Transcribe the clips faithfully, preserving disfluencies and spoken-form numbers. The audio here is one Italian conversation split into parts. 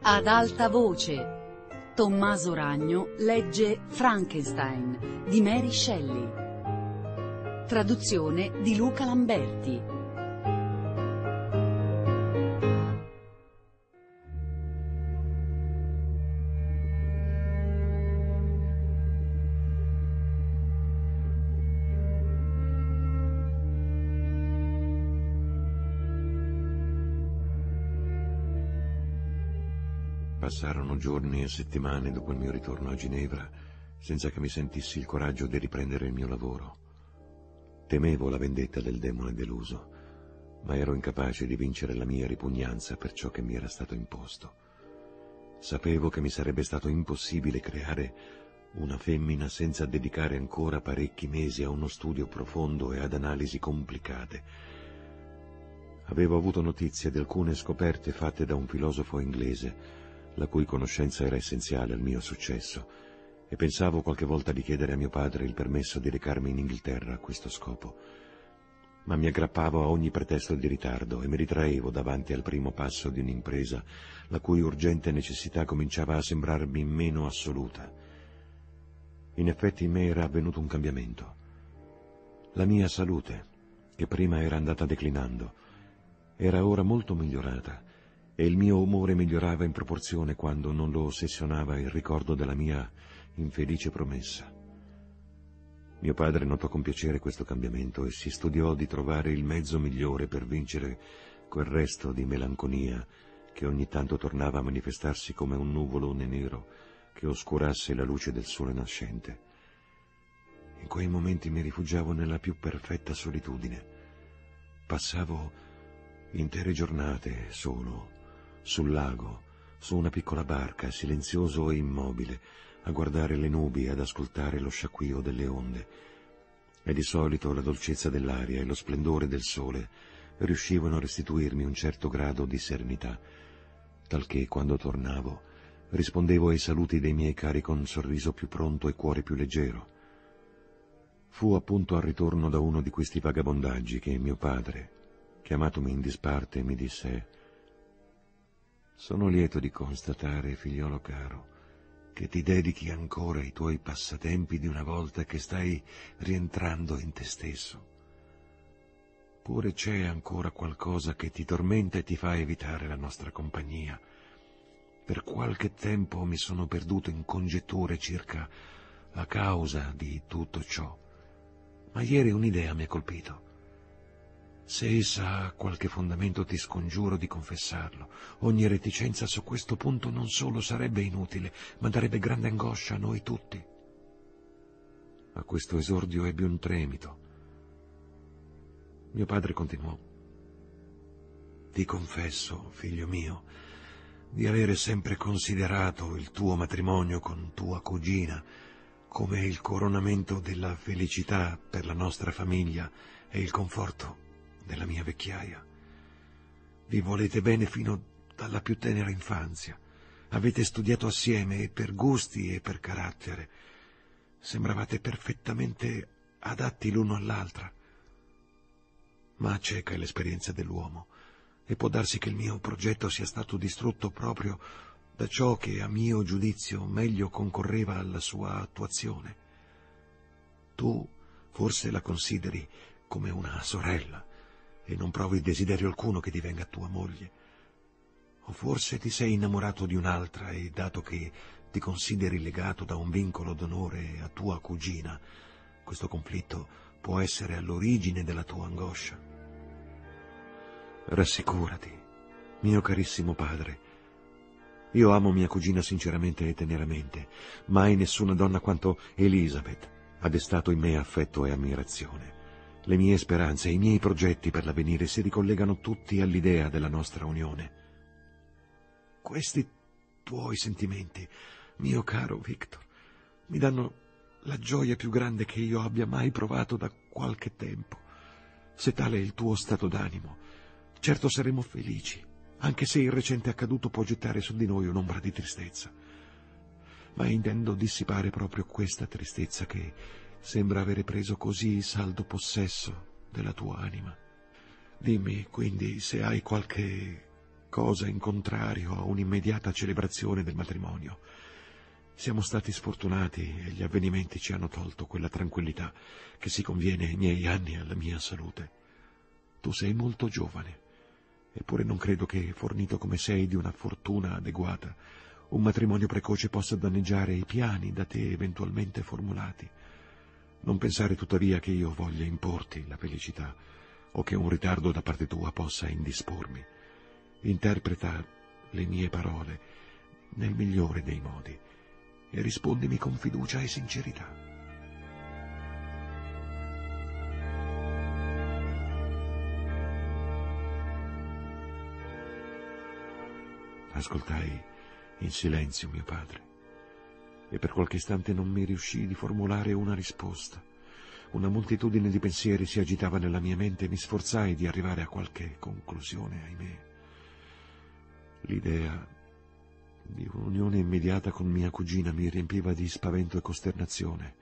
Ad alta voce. Tommaso Ragno legge Frankenstein di Mary Shelley. Traduzione di Luca Lamberti. Passarono giorni e settimane dopo il mio ritorno a Ginevra senza che mi sentissi il coraggio di riprendere il mio lavoro. Temevo la vendetta del demone deluso, ma ero incapace di vincere la mia ripugnanza per ciò che mi era stato imposto. Sapevo che mi sarebbe stato impossibile creare una femmina senza dedicare ancora parecchi mesi a uno studio profondo e ad analisi complicate. Avevo avuto notizia di alcune scoperte fatte da un filosofo inglese, la cui conoscenza era essenziale al mio successo, e pensavo qualche volta di chiedere a mio padre il permesso di recarmi in Inghilterra a questo scopo. Ma mi aggrappavo a ogni pretesto di ritardo e mi ritraevo davanti al primo passo di un'impresa la cui urgente necessità cominciava a sembrarmi meno assoluta. In effetti in me era avvenuto un cambiamento. La mia salute, che prima era andata declinando, era ora molto migliorata, e il mio umore migliorava in proporzione quando non lo ossessionava il ricordo della mia infelice promessa. Mio padre notò con piacere questo cambiamento e si studiò di trovare il mezzo migliore per vincere quel resto di melanconia che ogni tanto tornava a manifestarsi come un nuvolone nero che oscurasse la luce del sole nascente. In quei momenti mi rifugiavo nella più perfetta solitudine. Passavo intere giornate solo, sul lago, su una piccola barca, silenzioso e immobile, a guardare le nubi e ad ascoltare lo sciacquio delle onde. E di solito la dolcezza dell'aria e lo splendore del sole riuscivano a restituirmi un certo grado di serenità, talché quando tornavo rispondevo ai saluti dei miei cari con sorriso più pronto e cuore più leggero. Fu appunto al ritorno da uno di questi vagabondaggi che mio padre, chiamatomi in disparte, mi disse: «Sono lieto di constatare, figliolo caro, che ti dedichi ancora ai tuoi passatempi di una volta che stai rientrando in te stesso. Pure c'è ancora qualcosa che ti tormenta e ti fa evitare la nostra compagnia. Per qualche tempo mi sono perduto in congetture circa la causa di tutto ciò, ma ieri un'idea mi ha colpito. Se essa ha qualche fondamento ti scongiuro di confessarlo. Ogni reticenza su questo punto non solo sarebbe inutile, ma darebbe grande angoscia a noi tutti». A questo esordio ebbi un tremito. Mio padre continuò: «Ti confesso, figlio mio, di avere sempre considerato il tuo matrimonio con tua cugina come il coronamento della felicità per la nostra famiglia e il conforto della mia vecchiaia. Vi volete bene fino dalla più tenera infanzia. Avete studiato assieme e per gusti e per carattere. Sembravate perfettamente adatti l'uno all'altra. Ma cieca è l'esperienza dell'uomo, e può darsi che il mio progetto sia stato distrutto proprio da ciò che a mio giudizio meglio concorreva alla sua attuazione. Tu forse la consideri come una sorella e non provi desiderio alcuno che divenga tua moglie. O forse ti sei innamorato di un'altra e, dato che ti consideri legato da un vincolo d'onore a tua cugina, questo conflitto può essere all'origine della tua angoscia. Rassicurati, mio carissimo padre. Io amo mia cugina sinceramente e teneramente. Mai nessuna donna quanto Elizabeth ha destato in me affetto e ammirazione. Le mie speranze e i miei progetti per l'avvenire si ricollegano tutti all'idea della nostra unione. Questi tuoi sentimenti, mio caro Victor, mi danno la gioia più grande che io abbia mai provato da qualche tempo. Se tale è il tuo stato d'animo, certo saremo felici, anche se il recente accaduto può gettare su di noi un'ombra di tristezza. Ma intendo dissipare proprio questa tristezza che sembra avere preso così saldo possesso della tua anima. Dimmi, quindi, se hai qualche cosa in contrario a un'immediata celebrazione del matrimonio. Siamo stati sfortunati e gli avvenimenti ci hanno tolto quella tranquillità che si conviene ai miei anni e alla mia salute. Tu sei molto giovane, eppure non credo che, fornito come sei di una fortuna adeguata, un matrimonio precoce possa danneggiare i piani da te eventualmente formulati. Non pensare tuttavia che io voglia importi la felicità o che un ritardo da parte tua possa indispormi. Interpreta le mie parole nel migliore dei modi e rispondimi con fiducia e sincerità. Ascoltai in silenzio mio padre e per qualche istante non mi riuscì di formulare una risposta. Una moltitudine di pensieri si agitava nella mia mente e mi sforzai di arrivare a qualche conclusione, ahimè. L'idea di un'unione immediata con mia cugina mi riempiva di spavento e costernazione.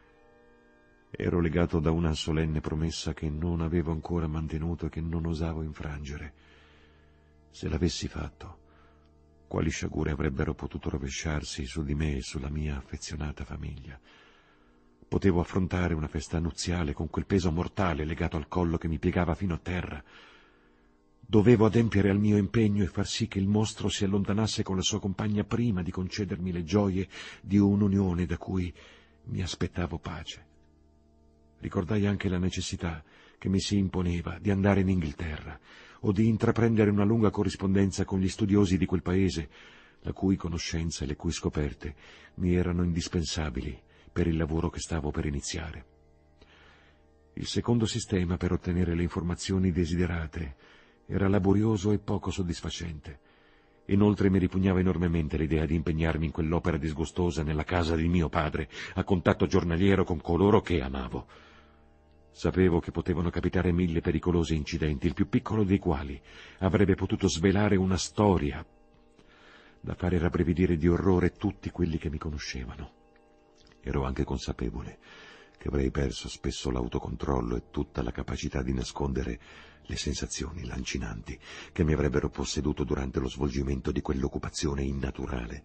Ero legato da una solenne promessa che non avevo ancora mantenuto e che non osavo infrangere. Se l'avessi fatto, quali sciagure avrebbero potuto rovesciarsi su di me e sulla mia affezionata famiglia? Potevo affrontare una festa nuziale con quel peso mortale legato al collo che mi piegava fino a terra. Dovevo adempiere al mio impegno e far sì che il mostro si allontanasse con la sua compagna prima di concedermi le gioie di un'unione da cui mi aspettavo pace. Ricordai anche la necessità che mi si imponeva di andare in Inghilterra o di intraprendere una lunga corrispondenza con gli studiosi di quel paese, la cui conoscenza e le cui scoperte mi erano indispensabili per il lavoro che stavo per iniziare. Il secondo sistema per ottenere le informazioni desiderate era laborioso e poco soddisfacente. Inoltre mi ripugnava enormemente l'idea di impegnarmi in quell'opera disgustosa nella casa di mio padre, a contatto giornaliero con coloro che amavo. Sapevo che potevano capitare mille pericolosi incidenti, il più piccolo dei quali avrebbe potuto svelare una storia da fare rabbrividire di orrore tutti quelli che mi conoscevano. Ero anche consapevole che avrei perso spesso l'autocontrollo e tutta la capacità di nascondere le sensazioni lancinanti che mi avrebbero posseduto durante lo svolgimento di quell'occupazione innaturale.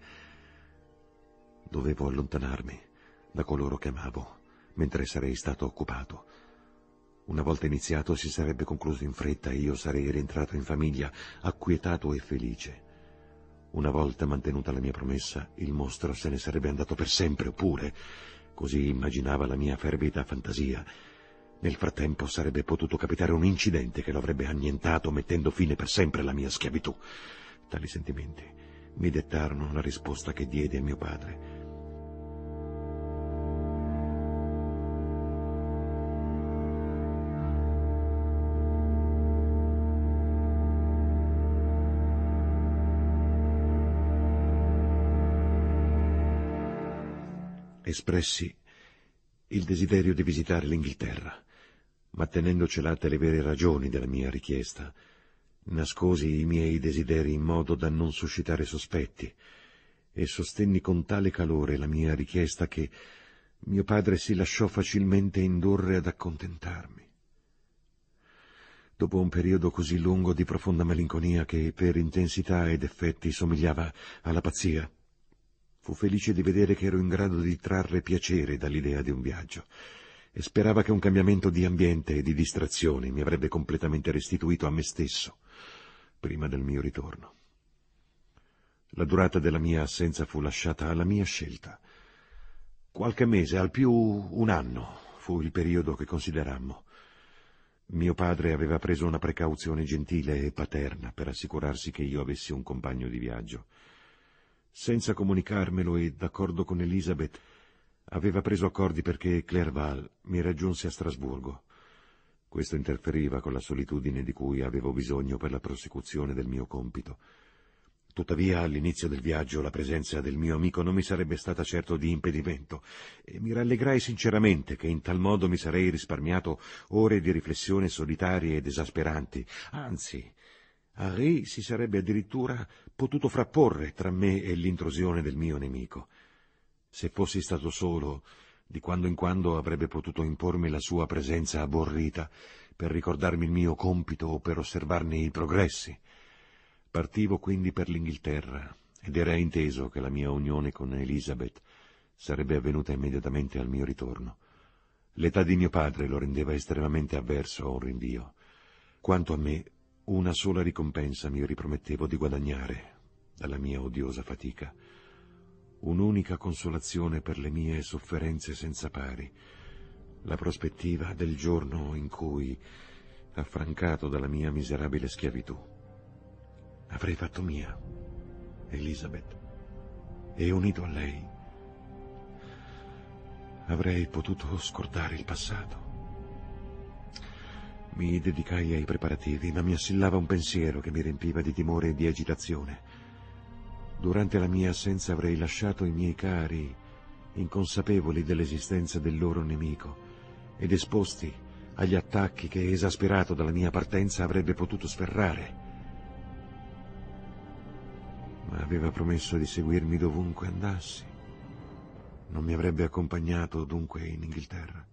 Dovevo allontanarmi da coloro che amavo, mentre sarei stato occupato. Una volta iniziato si sarebbe concluso in fretta e io sarei rientrato in famiglia acquietato e felice. Una volta mantenuta la mia promessa, il mostro se ne sarebbe andato per sempre, oppure, così immaginava la mia fervida fantasia, nel frattempo sarebbe potuto capitare un incidente che lo avrebbe annientato, mettendo fine per sempre alla mia schiavitù. Tali sentimenti mi dettarono la risposta che diedi a mio padre. Espressi il desiderio di visitare l'Inghilterra, ma tenendo celate le vere ragioni della mia richiesta, nascosi i miei desideri in modo da non suscitare sospetti e sostenni con tale calore la mia richiesta che mio padre si lasciò facilmente indurre ad accontentarmi. Dopo un periodo così lungo di profonda malinconia che per intensità ed effetti somigliava alla pazzia, fu felice di vedere che ero in grado di trarre piacere dall'idea di un viaggio e sperava che un cambiamento di ambiente e di distrazione mi avrebbe completamente restituito a me stesso prima del mio ritorno. La durata della mia assenza fu lasciata alla mia scelta. Qualche mese, al più un anno, fu il periodo che considerammo. Mio padre aveva preso una precauzione gentile e paterna per assicurarsi che io avessi un compagno di viaggio. Senza comunicarmelo e d'accordo con Elisabeth, aveva preso accordi perché Clerval mi raggiunse a Strasburgo. Questo interferiva con la solitudine di cui avevo bisogno per la prosecuzione del mio compito. Tuttavia, all'inizio del viaggio, la presenza del mio amico non mi sarebbe stata certo di impedimento, e mi rallegrai sinceramente che in tal modo mi sarei risparmiato ore di riflessione solitarie ed esasperanti. Anzi, Henri si sarebbe addirittura potuto frapporre tra me e l'intrusione del mio nemico. Se fossi stato solo, di quando in quando avrebbe potuto impormi la sua presenza aborrita per ricordarmi il mio compito o per osservarne i progressi. Partivo quindi per l'Inghilterra ed era inteso che la mia unione con Elizabeth sarebbe avvenuta immediatamente al mio ritorno. L'età di mio padre lo rendeva estremamente avverso a un rinvio. Quanto a me, una sola ricompensa mi ripromettevo di guadagnare dalla mia odiosa fatica. Un'unica consolazione per le mie sofferenze senza pari, la prospettiva del giorno in cui, affrancato dalla mia miserabile schiavitù, avrei fatto mia Elizabeth e, unito a lei, avrei potuto scordare il passato. Mi dedicai ai preparativi, ma mi assillava un pensiero che mi riempiva di timore e di agitazione. Durante la mia assenza avrei lasciato i miei cari inconsapevoli dell'esistenza del loro nemico ed esposti agli attacchi che, esasperato dalla mia partenza, avrebbe potuto sferrare. Ma aveva promesso di seguirmi dovunque andassi. Non mi avrebbe accompagnato dunque in Inghilterra.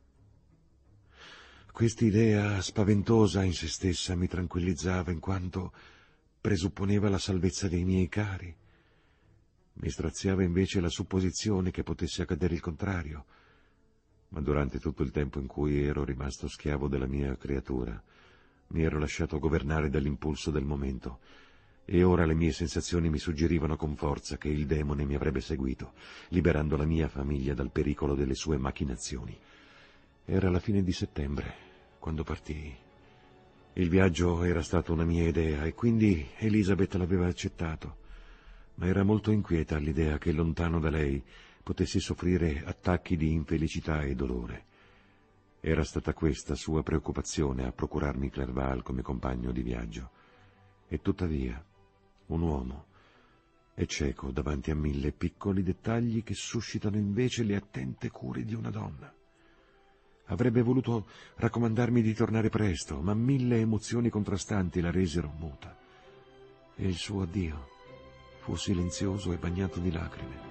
Quest'idea spaventosa in se stessa mi tranquillizzava in quanto presupponeva la salvezza dei miei cari. Mi straziava invece la supposizione che potesse accadere il contrario. Ma durante tutto il tempo in cui ero rimasto schiavo della mia creatura, mi ero lasciato governare dall'impulso del momento, e ora le mie sensazioni mi suggerivano con forza che il demone mi avrebbe seguito, liberando la mia famiglia dal pericolo delle sue macchinazioni. Era la fine di settembre, quando partii. Il viaggio era stato una mia idea, e quindi Elizabeth l'aveva accettato, ma era molto inquieta all'idea che lontano da lei potessi soffrire attacchi di infelicità e dolore. Era stata questa sua preoccupazione a procurarmi Clerval come compagno di viaggio. E tuttavia, un uomo è cieco davanti a mille piccoli dettagli che suscitano invece le attente cure di una donna. Avrebbe voluto raccomandarmi di tornare presto, ma mille emozioni contrastanti la resero muta. E il suo addio fu silenzioso e bagnato di lacrime.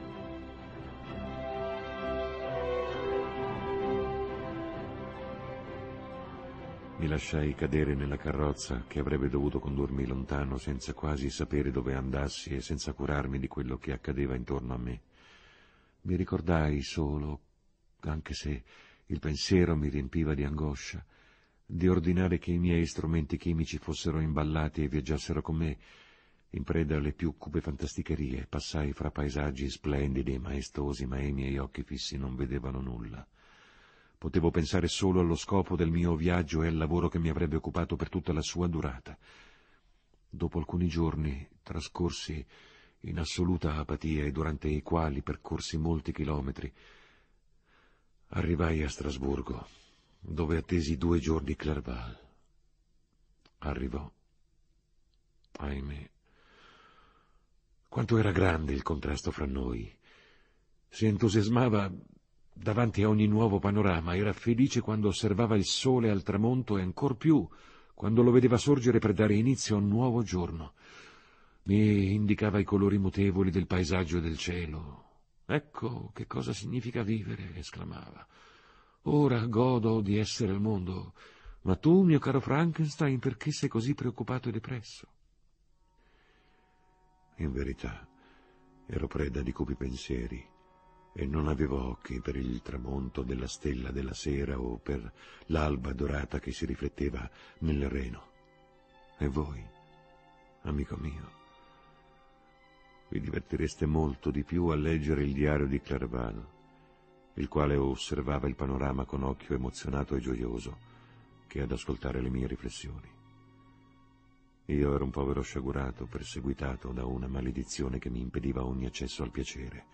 Mi lasciai cadere nella carrozza che avrebbe dovuto condurmi lontano, senza quasi sapere dove andassi e senza curarmi di quello che accadeva intorno a me. Mi ricordai solo, anche se il pensiero mi riempiva di angoscia, di ordinare che i miei strumenti chimici fossero imballati e viaggiassero con me. In preda alle più cupe fantasticherie, passai fra paesaggi splendidi e maestosi, ma i miei occhi fissi non vedevano nulla. Potevo pensare solo allo scopo del mio viaggio e al lavoro che mi avrebbe occupato per tutta la sua durata. Dopo alcuni giorni trascorsi in assoluta apatia e durante i quali percorsi molti chilometri, arrivai a Strasburgo, dove attesi due giorni Clerval. Arrivò. Ahimè, quanto era grande il contrasto fra noi. Si entusiasmava davanti a ogni nuovo panorama, era felice quando osservava il sole al tramonto e ancor più quando lo vedeva sorgere per dare inizio a un nuovo giorno. Mi indicava i colori mutevoli del paesaggio e del cielo. «Ecco che cosa significa vivere», esclamava. «Ora godo di essere al mondo, ma tu, mio caro Frankenstein, perché sei così preoccupato e depresso?» In verità, ero preda di cupi pensieri e non avevo occhi per il tramonto della stella della sera o per l'alba dorata che si rifletteva nel Reno. E voi, amico mio, vi divertireste molto di più a leggere il diario di Clerval, il quale osservava il panorama con occhio emozionato e gioioso, che ad ascoltare le mie riflessioni. Io ero un povero sciagurato perseguitato da una maledizione che mi impediva ogni accesso al piacere.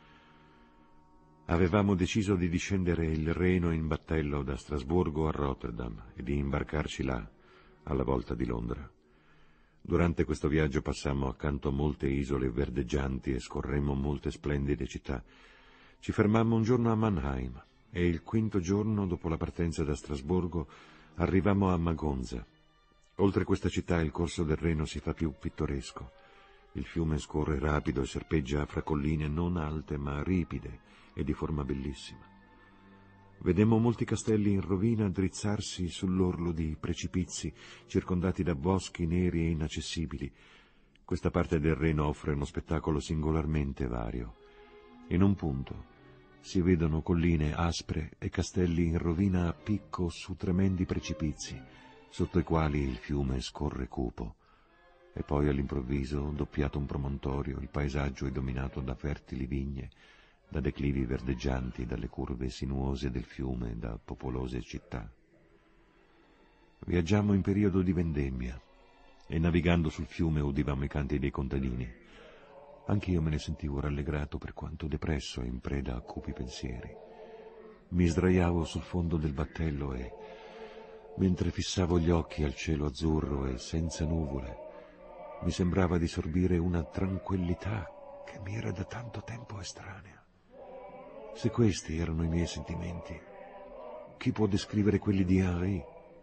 Avevamo deciso di discendere il Reno in battello da Strasburgo a Rotterdam e di imbarcarci là, alla volta di Londra. Durante questo viaggio passammo accanto a molte isole verdeggianti e scorremmo molte splendide città. Ci fermammo un giorno a Mannheim e il quinto giorno dopo la partenza da Strasburgo arrivammo a Magonza. Oltre questa città il corso del Reno si fa più pittoresco. Il fiume scorre rapido e serpeggia fra colline non alte ma ripide e di forma bellissima. Vedemmo molti castelli in rovina drizzarsi sull'orlo di precipizi, circondati da boschi neri e inaccessibili, Questa parte del Reno offre uno spettacolo singolarmente vario. In un punto si vedono colline aspre e castelli in rovina a picco su tremendi precipizi, sotto i quali il fiume scorre cupo. E poi all'improvviso, doppiato un promontorio, il paesaggio è dominato da fertili vigne, da declivi verdeggianti, dalle curve sinuose del fiume, da popolose città. Viaggiammo in periodo di vendemmia e navigando sul fiume udivamo i canti dei contadini. Anch'io me ne sentivo rallegrato per quanto depresso e in preda a cupi pensieri. Mi sdraiavo sul fondo del battello e, mentre fissavo gli occhi al cielo azzurro e senza nuvole, mi sembrava di sorbire una tranquillità che mi era da tanto tempo estranea. Se questi erano i miei sentimenti, chi può descrivere quelli di Henri?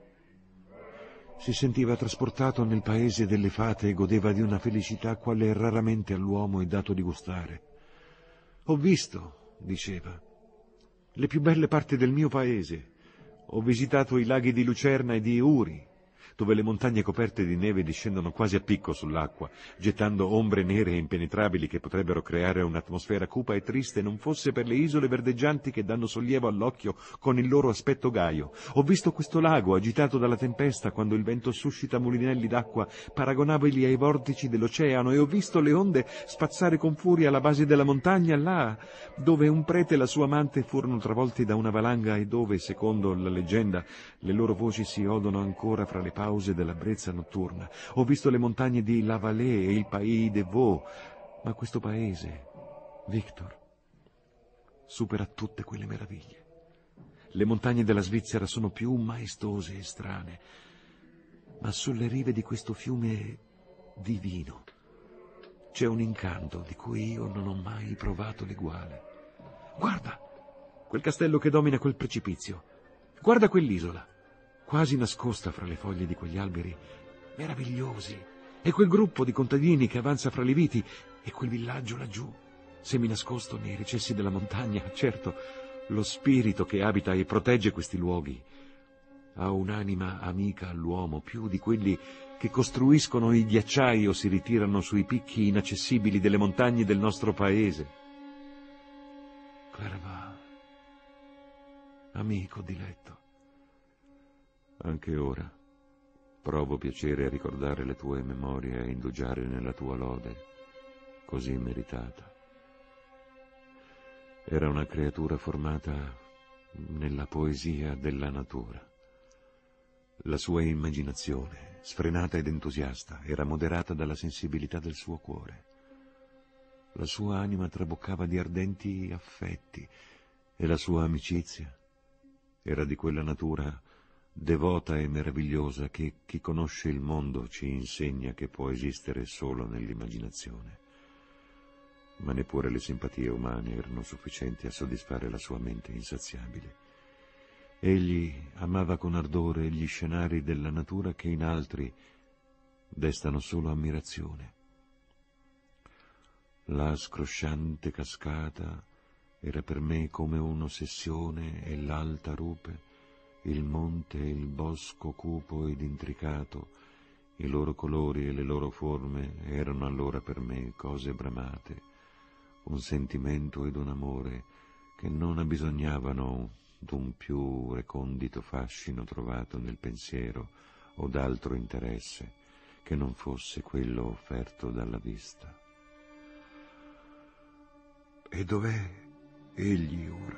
Si sentiva trasportato nel paese delle fate e godeva di una felicità quale raramente all'uomo è dato di gustare. «Ho visto», diceva, «le più belle parti del mio paese. Ho visitato i laghi di Lucerna e di Uri, dove le montagne coperte di neve discendono quasi a picco sull'acqua, gettando ombre nere e impenetrabili che potrebbero creare un'atmosfera cupa e triste non fosse per le isole verdeggianti che danno sollievo all'occhio con il loro aspetto gaio. Ho visto questo lago agitato dalla tempesta quando il vento suscita mulinelli d'acqua paragonabili ai vortici dell'oceano e ho visto le onde spazzare con furia alla base della montagna, là dove un prete e la sua amante furono travolti da una valanga e dove, secondo la leggenda, le loro voci si odono ancora fra le pause della brezza notturna. Ho visto le montagne di La Vallée e il Pays de Vaud, ma questo paese, Victor, supera tutte quelle meraviglie. Le montagne della Svizzera sono più maestose e strane, ma sulle rive di questo fiume divino c'è un incanto di cui io non ho mai provato l'eguale. Guarda, quel castello che domina quel precipizio. Guarda quell'isola, quasi nascosta fra le foglie di quegli alberi meravigliosi, e quel gruppo di contadini che avanza fra le viti, e quel villaggio laggiù, seminascosto nei recessi della montagna. Certo, lo spirito che abita e protegge questi luoghi ha un'anima amica all'uomo più di quelli che costruiscono i ghiacciai o si ritirano sui picchi inaccessibili delle montagne del nostro paese. Clerval, amico diletto, anche ora provo piacere a ricordare le tue memorie e a indugiare nella tua lode, così meritata. Era una creatura formata nella poesia della natura. La sua immaginazione, sfrenata ed entusiasta, era moderata dalla sensibilità del suo cuore. La sua anima traboccava di ardenti affetti e la sua amicizia era di quella natura devota e meravigliosa che chi conosce il mondo ci insegna che può esistere solo nell'immaginazione. Ma neppure le simpatie umane erano sufficienti a soddisfare la sua mente insaziabile. Egli amava con ardore gli scenari della natura che in altri destano solo ammirazione. La scrosciante cascata era per me come un'ossessione e l'alta rupe, il monte e il bosco cupo ed intricato, i loro colori e le loro forme erano allora per me cose bramate, un sentimento ed un amore che non abbisognavano d'un più recondito fascino trovato nel pensiero o d'altro interesse che non fosse quello offerto dalla vista. E dov'è egli ora?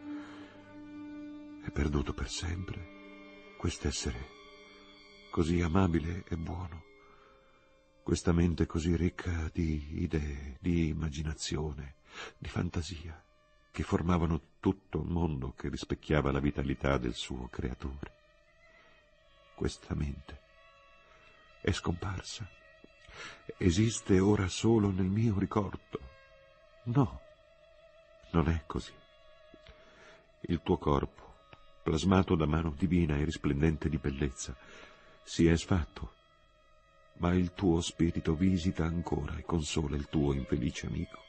È perduto per sempre quest'essere così amabile e buono, questa mente così ricca di idee, di immaginazione, di fantasia, che formavano tutto un mondo che rispecchiava la vitalità del suo creatore. Questa mente è scomparsa, esiste ora solo nel mio ricordo. No, non è così. Il tuo corpo, plasmato da mano divina e risplendente di bellezza, si è sfatto, ma il tuo spirito visita ancora e consola il tuo infelice amico.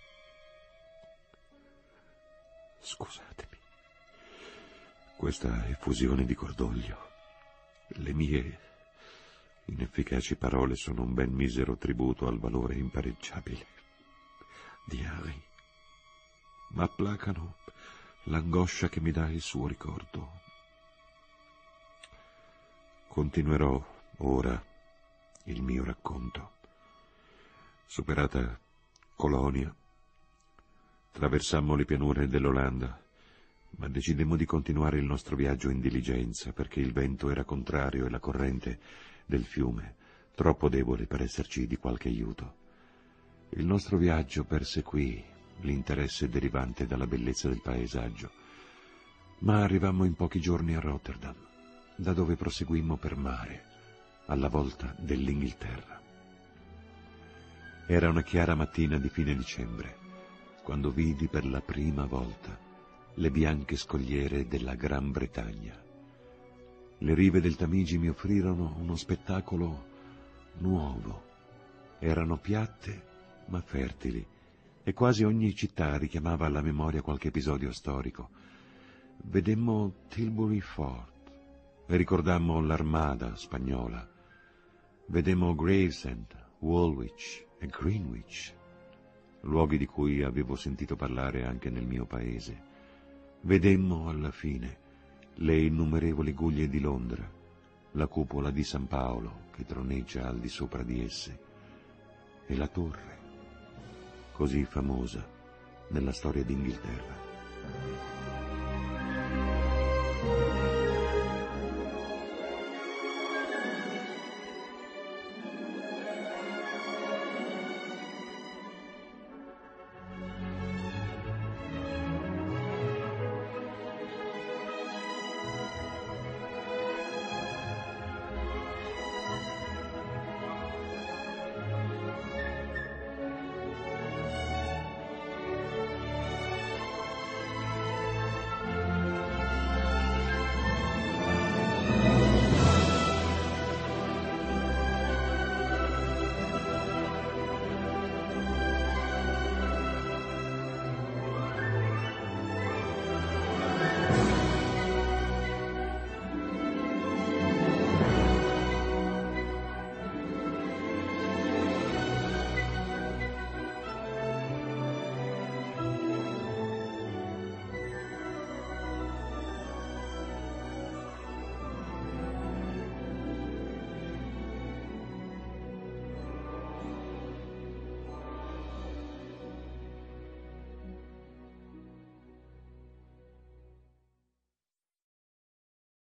Scusatemi, questa effusione di cordoglio, le mie Inefficaci parole sono un ben misero tributo al valore impareggiabile di Harry, ma placano l'angoscia che mi dà il suo ricordo. Continuerò ora il mio racconto. Superata Colonia, traversammo le pianure dell'Olanda, ma decidemmo di continuare il nostro viaggio in diligenza perché il vento era contrario e la corrente del fiume troppo debole per esserci di qualche aiuto. Il nostro viaggio perseguì l'interesse derivante dalla bellezza del paesaggio, ma arrivammo in pochi giorni a Rotterdam, da dove proseguimmo per mare, alla volta dell'Inghilterra. Era una chiara mattina di fine dicembre, quando vidi per la prima volta le bianche scogliere della Gran Bretagna. Le rive del Tamigi mi offrirono uno spettacolo nuovo. Erano piatte ma fertili, e quasi ogni città richiamava alla memoria qualche episodio storico. Vedemmo Tilbury Fort e ricordammo l'Armada spagnola. Vedemmo Gravesend, Woolwich e Greenwich, luoghi di cui avevo sentito parlare anche nel mio paese. Vedemmo alla fine le innumerevoli guglie di Londra, la cupola di San Paolo che troneggia al di sopra di esse, e la torre, così famosa nella storia d'Inghilterra.